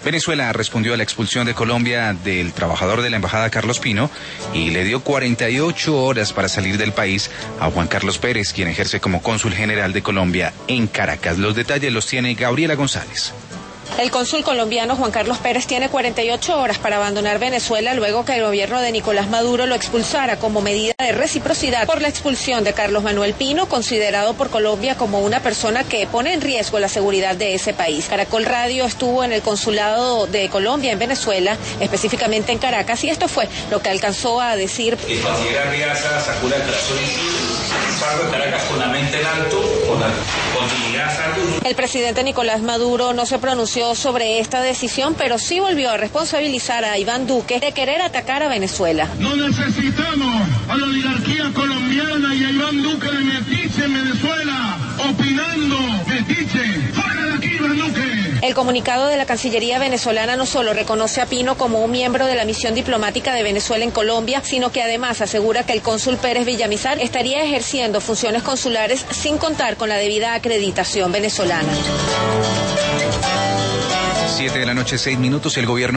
Venezuela respondió a la expulsión de Colombia del trabajador de la embajada Carlos Pino y le dio 48 horas para salir del país a Juan Carlos Pérez, quien ejerce como cónsul general de Colombia en Caracas. Los detalles los tiene Gabriela González. El cónsul colombiano Juan Carlos Pérez tiene 48 horas para abandonar Venezuela luego que el gobierno de Nicolás Maduro lo expulsara como medida de reciprocidad por la expulsión de Carlos Manuel Pino, considerado por Colombia como una persona que pone en riesgo la seguridad de ese país. Caracol Radio estuvo en el consulado de Colombia en Venezuela, específicamente en Caracas, y esto fue lo que alcanzó a decir. Caracas con la mente en alto, con dignidad. El presidente Nicolás Maduro no se pronunció sobre esta decisión, pero sí volvió a responsabilizar a Iván Duque de querer atacar a Venezuela. No necesitamos a la oligarquía colombiana y a Iván Duque de metiche en Venezuela, opinando, metiche, fuera de aquí, Iván Duque. El comunicado de la Cancillería venezolana no solo reconoce a Pino como un miembro de la misión diplomática de Venezuela en Colombia, sino que además asegura que el cónsul Pérez Villamizar estaría ejerciendo funciones consulares sin contar con la debida acreditación venezolana. 7 de la noche, 6 minutos, el gobierno